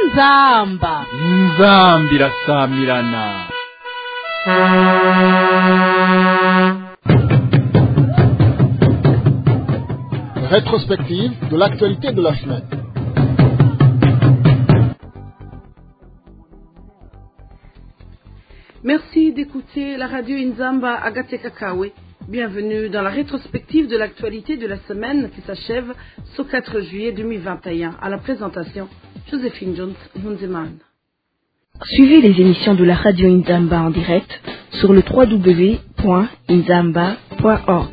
inzamba inzambi irasamirana. Rétrospective de l'actualité de la semaine. Merci d'écouter la radio Inzamba Agatekakawe. Bienvenue dans la rétrospective de l'actualité de la semaine qui s'achève ce 4 juillet 2021. À la présentation, Joséphine Jones Hunzeman. Suivez les émissions de la radio Inzamba en direct sur le www.inzamba.org.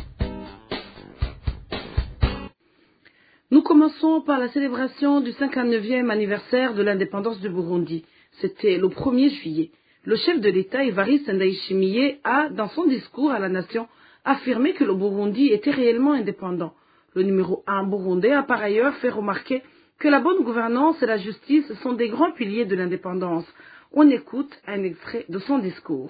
Nous commençons par la célébration du 59e anniversaire de l'indépendance du Burundi. C'était le 1er juillet. Le chef de l'État, Evariste Ndayishimiye, a, dans son discours à la nation, affirmé que le Burundi était réellement indépendant. Le numéro 1 burundais a par ailleurs fait remarquer que la bonne gouvernance et la justice sont des grands piliers de l'indépendance. On écoute un extrait de son discours.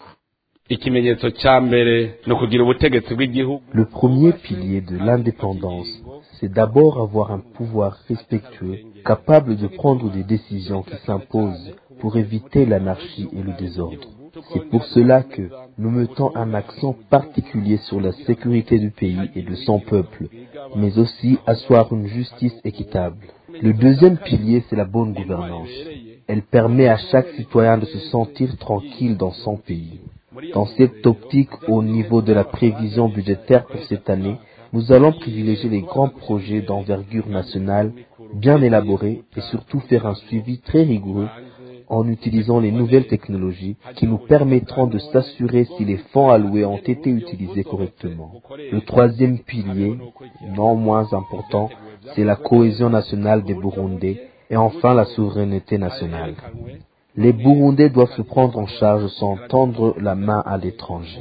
Le premier pilier de l'indépendance, c'est d'abord avoir un pouvoir respectueux, capable de prendre des décisions qui s'imposent pour éviter l'anarchie et le désordre. C'est pour cela que nous mettons un accent particulier sur la sécurité du pays et de son peuple, mais aussi asseoir une justice équitable. Le deuxième pilier, c'est la bonne gouvernance. Elle permet à chaque citoyen de se sentir tranquille dans son pays. Dans cette optique, au niveau de la prévision budgétaire pour cette année, nous allons privilégier les grands projets d'envergure nationale, bien élaborés et surtout faire un suivi très rigoureux en utilisant les nouvelles technologies qui nous permettront de s'assurer si les fonds alloués ont été utilisés correctement. Le troisième pilier, non moins important, c'est la cohésion nationale des Burundais et enfin la souveraineté nationale. Les Burundais doivent se prendre en charge sans tendre la main à l'étranger.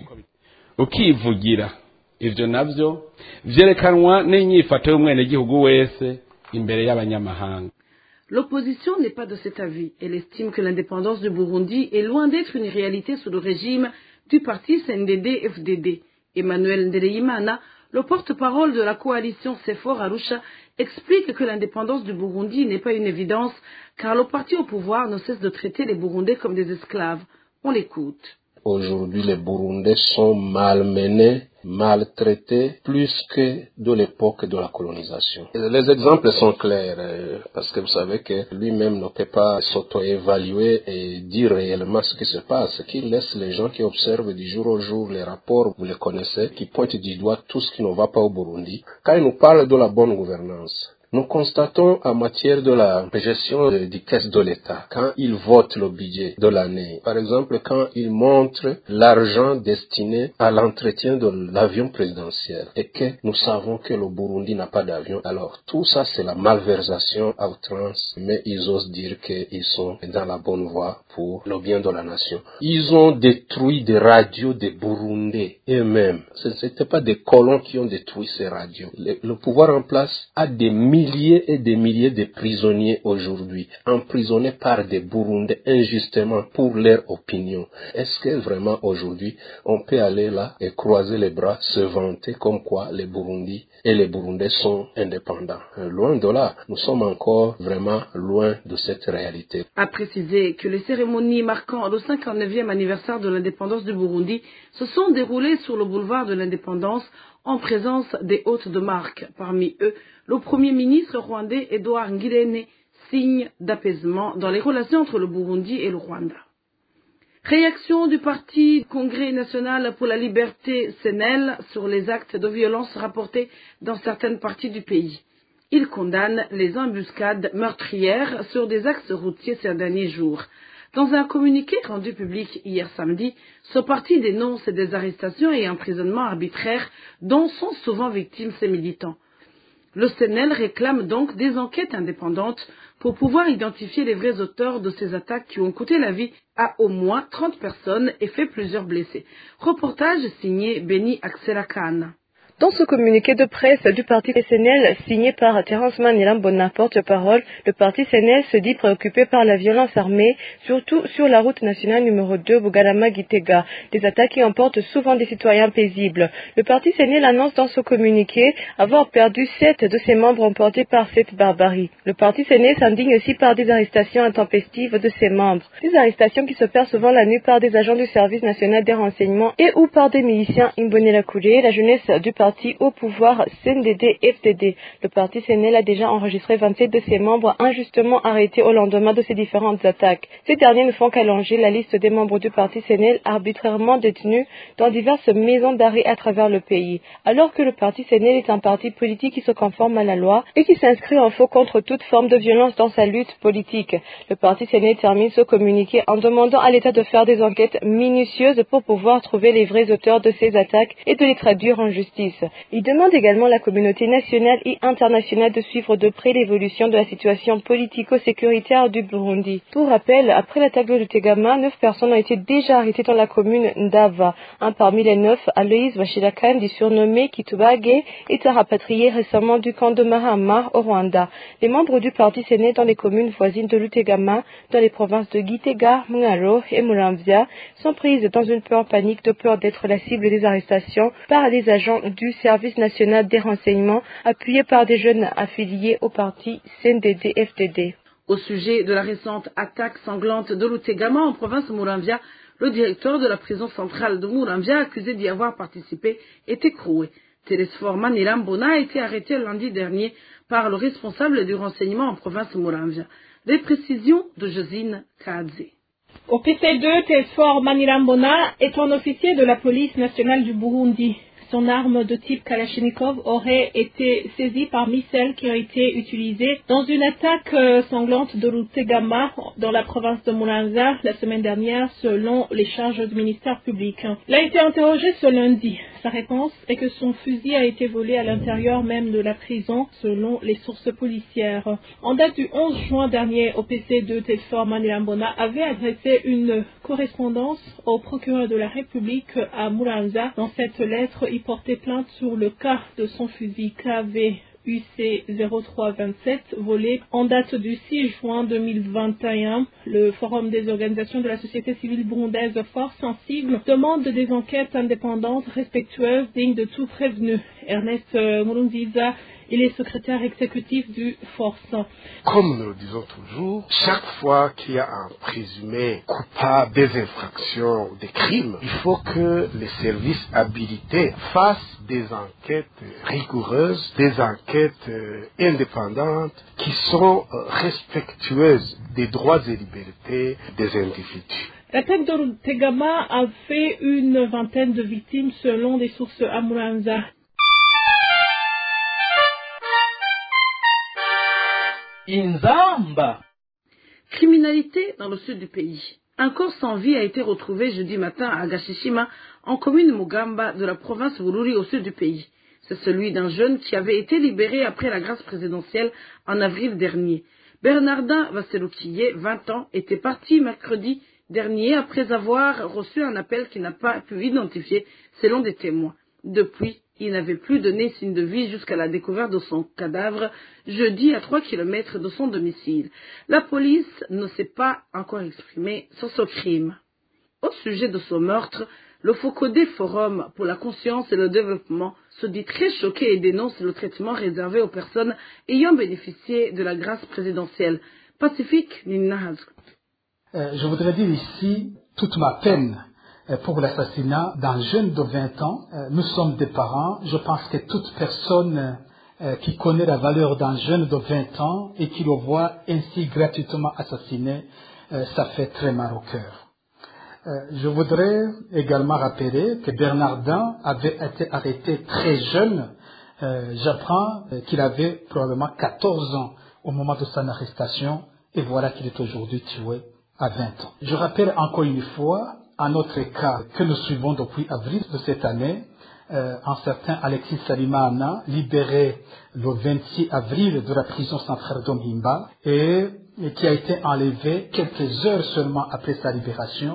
Ivyo navyo vyerekanwa n'inyifato y'umwenegihugu wese imbere y'abanyamahanga. L'opposition n'est pas de cet avis. Elle estime que l'indépendance du Burundi est loin d'être une réalité sous le régime du parti CNDD-FDD. Emmanuel Ndereyimana, le porte-parole de la coalition CEFOR Arusha, explique que l'indépendance du Burundi n'est pas une évidence car le parti au pouvoir ne cesse de traiter les Burundais comme des esclaves. On l'écoute. Aujourd'hui, les Burundais sont malmenés, maltraités, plus que de l'époque de la colonisation. Les exemples sont clairs, parce que vous savez que lui-même ne peut pas s'auto-évaluer et dire réellement ce qui se passe, qu'il laisse les gens qui observent du jour au jour les rapports, vous les connaissez, qui pointent du doigt tout ce qui ne va pas au Burundi. Quand il nous parle de la bonne gouvernance, nous constatons en matière de la gestion des caisses de l'État, quand ils votent le budget de l'année, par exemple quand ils montrent l'argent destiné à l'entretien de l'avion présidentiel et que nous savons que le Burundi n'a pas d'avion, alors tout ça c'est la malversation à outrance, mais ils osent dire qu'ils sont dans la bonne voie pour le bien de la nation. Ils ont détruit des radios des Burundais eux-mêmes. Ce n'étaient pas des colons qui ont détruit ces radios. Le pouvoir en place a des milliers et des milliers de prisonniers aujourd'hui, emprisonnés par des Burundais injustement pour leur opinion. Est-ce que vraiment aujourd'hui on peut aller là et croiser les bras, se vanter comme quoi les Burundis et les Burundais sont indépendants? Loin de là, nous sommes encore vraiment loin de cette réalité. A précisé que les cérémonies marquant le 59e anniversaire de l'indépendance du Burundi se sont déroulées sur le boulevard de l'indépendance en présence des hôtes de marque. Parmi eux, le Premier ministre rwandais Edouard Ngirente, signe d'apaisement dans les relations entre le Burundi et le Rwanda. Réaction du Parti Congrès national pour la liberté CNL sur les actes de violence rapportés dans certaines parties du pays. Il condamne les embuscades meurtrières sur des axes routiers ces derniers jours. Dans un communiqué rendu public hier samedi, ce parti dénonce des arrestations et emprisonnements arbitraires dont sont souvent victimes ces militants. Le CNL réclame donc des enquêtes indépendantes pour pouvoir identifier les vrais auteurs de ces attaques qui ont coûté la vie à au moins 30 personnes et fait plusieurs blessés. Reportage signé Beni Akselakane. Dans ce communiqué de presse du parti CNL signé par Terence Maniram Bona, porte-parole, le parti CNL se dit préoccupé par la violence armée, surtout sur la route nationale numéro 2 Bugarama-Gitega, des attaques qui emportent souvent des citoyens paisibles. Le parti CNL annonce dans ce communiqué avoir perdu 7 de ses membres emportés par cette barbarie. Le parti CNL s'indigne aussi par des arrestations intempestives de ses membres. Des arrestations qui se perdent souvent la nuit par des agents du service national des renseignements et ou par des miliciens Imbonela-Koulé, la jeunesse du parti au pouvoir CNDD-FDD. Le parti CNL a déjà enregistré 27 de ses membres injustement arrêtés au lendemain de ces différentes attaques. Ces derniers ne font qu'allonger la liste des membres du parti CNL arbitrairement détenus dans diverses maisons d'arrêt à travers le pays. Alors que le parti CNL est un parti politique qui se conforme à la loi et qui s'inscrit en faux contre toute forme de violence dans sa lutte politique. Le parti CNL termine ce communiqué en demandant à l'État de faire des enquêtes minutieuses pour pouvoir trouver les vrais auteurs de ces attaques et de les traduire en justice. Il demande également à la communauté nationale et internationale de suivre de près l'évolution de la situation politico-sécuritaire du Burundi. Pour rappel, après l'attaque de Lutegama, 9 personnes ont été déjà arrêtées dans la commune d'Ava. Un parmi les 9, Aloïs Vachilakandi, surnommé Kitubage, est rapatrié récemment du camp de Mahama au Rwanda. Les membres du parti CNL dans les communes voisines de Lutegama, dans les provinces de Gitega, Mwaro et Muramvya, sont prises dans une peur panique de peur d'être la cible des arrestations par les agents du service national des renseignements appuyé par des jeunes affiliés au parti CNDD-FDD. Au sujet de la récente attaque sanglante de Lutegama en province de Muramvya, le directeur de la prison centrale de Muramvya, accusé d'y avoir participé, est écroué. Télésphore Maniram Bona a été arrêté lundi dernier par le responsable du renseignement en province de Muramvya. Des précisions de Josine Kadze. Au PC2, Télésphore Maniram Bona est un officier de la police nationale du Burundi. Son arme de type Kalachnikov aurait été saisie parmi celles qui ont été utilisées dans une attaque sanglante de Lutegama dans la province de Muramvya la semaine dernière selon les charges du ministère public. Il a été interrogé ce lundi. Sa réponse est que son fusil a été volé à l'intérieur même de la prison selon les sources policières. En date du 11 juin dernier, au PC2, Télésphore Maniram Bona avait adressé une correspondance au procureur de la République à Muramvya. Dans cette lettre, il portait plainte sur le cas de son fusil KV UC 0327 volé en date du 6 juin 2021. Le Forum des organisations de la société civile burundaise Force Sensible demande des enquêtes indépendantes, respectueuses, dignes de tout prévenu. Ernest Murunziza, il est secrétaire exécutif du Force. Comme nous le disons toujours, chaque fois qu'il y a un présumé coupable des infractions ou des crimes, il faut que les services habilités fassent des enquêtes rigoureuses, des enquêtes indépendantes qui sont respectueuses des droits et libertés des individus. L'attaque de Lutegama a fait une vingtaine de victimes selon des sources à Muramvya. Inzamba. Criminalité dans le sud du pays. Un corps sans vie a été retrouvé jeudi matin à Gashishima, en commune Mugamba de la province Bururi au sud du pays. C'est celui d'un jeune qui avait été libéré après la grâce présidentielle en avril dernier. Bernardin Vasseloukiye, 20 ans, était parti mercredi dernier après avoir reçu un appel qu'il n'a pas pu identifier selon des témoins. Depuis, il n'avait plus donné signe de vie jusqu'à la découverte de son cadavre jeudi à 3 km de son domicile. La police ne s'est pas encore exprimée sur ce crime. Au sujet de ce meurtre, le Focodé Forum pour la conscience et le développement se dit très choqué et dénonce le traitement réservé aux personnes ayant bénéficié de la grâce présidentielle. Pacifique Ninahaz. Je voudrais dire ici toute ma peine pour l'assassinat d'un jeune de 20 ans. Nous sommes des parents. Je pense que toute personne qui connaît la valeur d'un jeune de 20 ans et qui le voit ainsi gratuitement assassiné, ça fait très mal au cœur. Je voudrais également rappeler que Bernardin avait été arrêté très jeune. J'apprends qu'il avait probablement 14 ans au moment de son arrestation et voilà qu'il est aujourd'hui tué à 20 ans. Je rappelle encore une fois un autre cas que nous suivons depuis avril de cette année, un certain Alexis Salimana, libéré le 26 avril de la prison centrale d'Omimba et qui a été enlevé quelques heures seulement après sa libération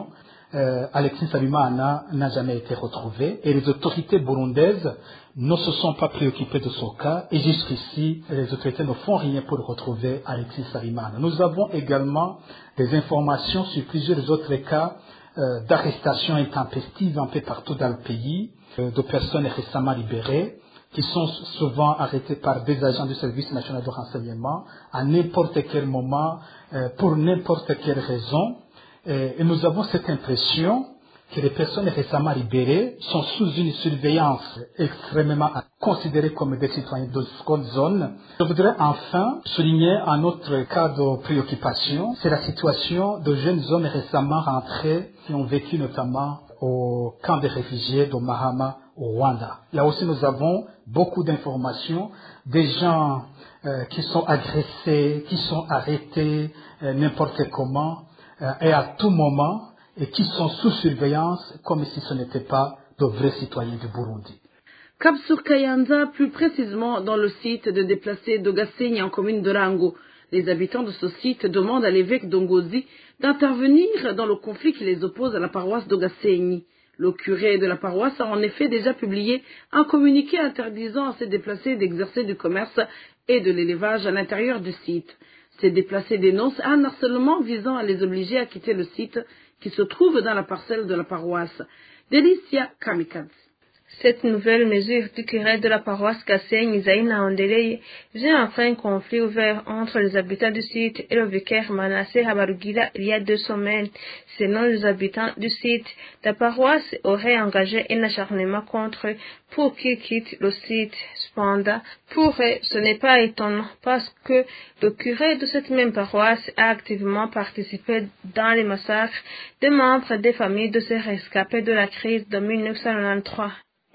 Alexis Nsabimana n'a jamais été retrouvé et les autorités burundaises ne se sont pas préoccupées de son cas et jusqu'ici, les autorités ne font rien pour retrouver Alexis Nsabimana. Nous avons également des informations sur plusieurs autres cas d'arrestations intempestives un peu partout dans le pays, de personnes récemment libérées, qui sont souvent arrêtés par des agents du service national de renseignement à n'importe quel moment, pour n'importe quelle raison. Et nous avons cette impression que les personnes récemment libérées sont sous une surveillance extrêmement considérées comme des citoyens de seconde zone. Je voudrais enfin souligner un autre cas de préoccupation, c'est la situation de jeunes hommes récemment rentrés qui ont vécu notamment au camp des réfugiés de Mahama au Rwanda. Là aussi, nous avons beaucoup d'informations, des gens qui sont agressés, qui sont arrêtés n'importe comment et à tout moment, et qui sont sous surveillance comme si ce n'étaient pas de vrais citoyens du Burundi. Cap sur Kayanza, plus précisément dans le site de déplacés d'Ogasenyi en commune de Rango. Les habitants de ce site demandent à l'évêque d'Ongozi d'intervenir dans le conflit qui les oppose à la paroisse d'Ogasenyi. Le curé de la paroisse a en effet déjà publié un communiqué interdisant à ces déplacés d'exercer du commerce et de l'élevage à l'intérieur du site. Ces déplacés dénoncent un harcèlement visant à les obliger à quitter le site qui se trouve dans la parcelle de la paroisse. Delicia Kamikaze. Cette nouvelle mesure du curé de la paroisse Gasenyi Zaina Ondeleye vient après un conflit ouvert entre les habitants du site et le vicaire Manasseh Habarugira il y a 2 semaines. Selon les habitants du site, la paroisse aurait engagé un acharnement contre eux pour qu'ils quittent le site. Cependant, pour eux, ce n'est pas étonnant parce que le curé de cette même paroisse a activement participé dans les massacres des membres des familles de ces rescapés de la crise de 1993.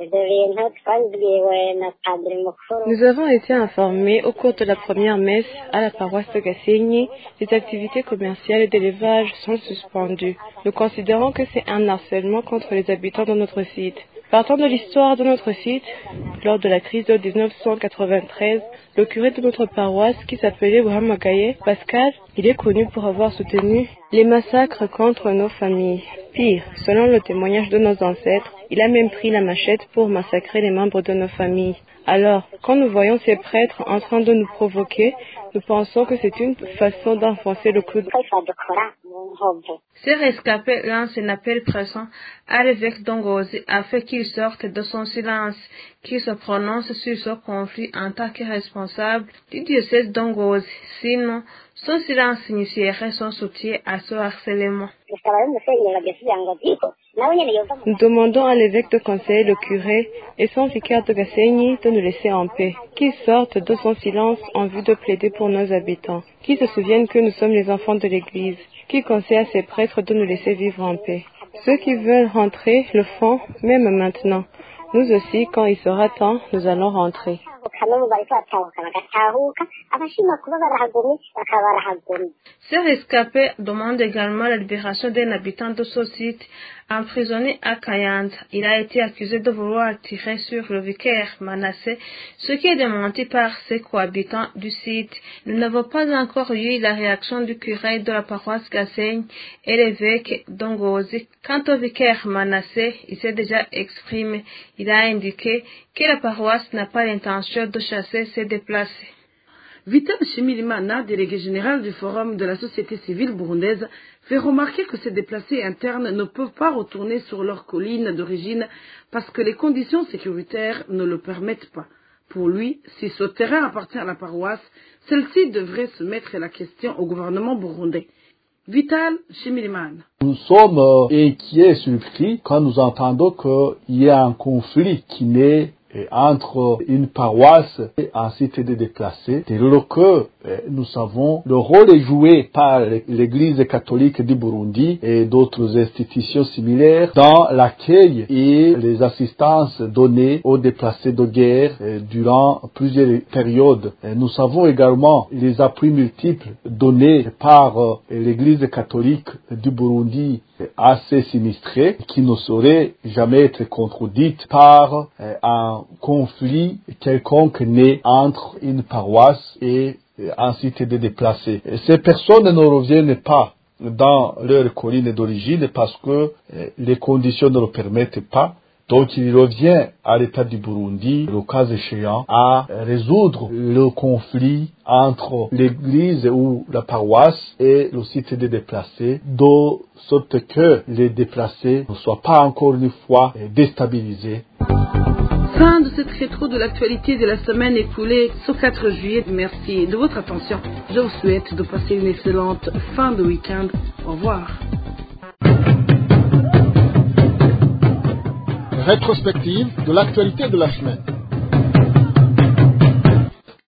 Nous avons été informés au cours de la première messe à la paroisse de Gasenyi, les activités commerciales et d'élevage sont suspendues. Nous considérons que c'est un harcèlement contre les habitants de notre site. Partant de l'histoire de notre site, lors de la crise de 1993, le curé de notre paroisse, qui s'appelait Wahamagaye Pascal, il est connu pour avoir soutenu les massacres contre nos familles. Pire, selon le témoignage de nos ancêtres, il a même pris la machette pour massacrer les membres de nos familles. Alors, quand nous voyons ces prêtres en train de nous provoquer, nous pensons que c'est une façon d'enfoncer le clou. Ces rescapés lancent un appel pressant à l'évêque d'Ongozi afin qu'il sorte de son silence, qu'il se prononce sur ce conflit en tant que responsable du diocèse d'Ongozi. Sinon, son silence signifierait son soutien à ce harcèlement. Nous demandons à l'évêque de conseiller le curé et son vicaire de Gasenyi de nous laisser en paix, qu'ils sortent de son silence en vue de plaider pour nos habitants, qu'ils se souviennent que nous sommes les enfants de l'Église, qu'ils conseillent à ces prêtres de nous laisser vivre en paix. Ceux qui veulent rentrer le font, même maintenant. Nous aussi, quand il sera temps, nous allons rentrer. Ces rescapés demandent également la libération d'un habitant de ce site emprisonné à Kayanza. Il a été accusé de vouloir tirer sur le vicaire Manasseh, ce qui est démenti par ses cohabitants du site. Nous n'avons pas encore eu la réaction du curé de la paroisse Gasenyi et l'évêque d'Ongozi. Quant au vicaire Manasseh, il s'est déjà exprimé. Il a indiqué que la paroisse n'a pas l'intention de chasser ces déplacés. Vital Shimilimana, délégué général du Forum de la société civile burundaise, fait remarquer que ces déplacés internes ne peuvent pas retourner sur leur colline d'origine parce que les conditions sécuritaires ne le permettent pas. Pour lui, si ce terrain appartient à la paroisse, celle-ci devrait se mettre la question au gouvernement burundais. Vital Shimilimana. Nous sommes inquiets, surpris quand nous entendons qu'il y a un conflit qui naît entre une paroisse et un site de déplacés, dès lors que nous savons le rôle joué par l'Église catholique du Burundi et d'autres institutions similaires dans l'accueil et les assistances données aux déplacés de guerre durant plusieurs périodes. Nous savons également les appuis multiples donnés par l'Église catholique du Burundi à ces sinistrés qui ne sauraient jamais être contredites par un conflit quelconque né entre une paroisse et un site de déplacés. Ces personnes ne reviennent pas dans leur colline d'origine parce que les conditions ne le permettent pas. Donc il revient à l'État du Burundi, le cas échéant, à résoudre le conflit entre l'église ou la paroisse et le site des déplacés, de sorte que les déplacés ne soient pas encore une fois déstabilisés. Fin de cette rétro de l'actualité de la semaine écoulée ce 4 juillet. Merci de votre attention. Je vous souhaite de passer une excellente fin de week-end. Au revoir. Rétrospective de l'actualité de la semaine.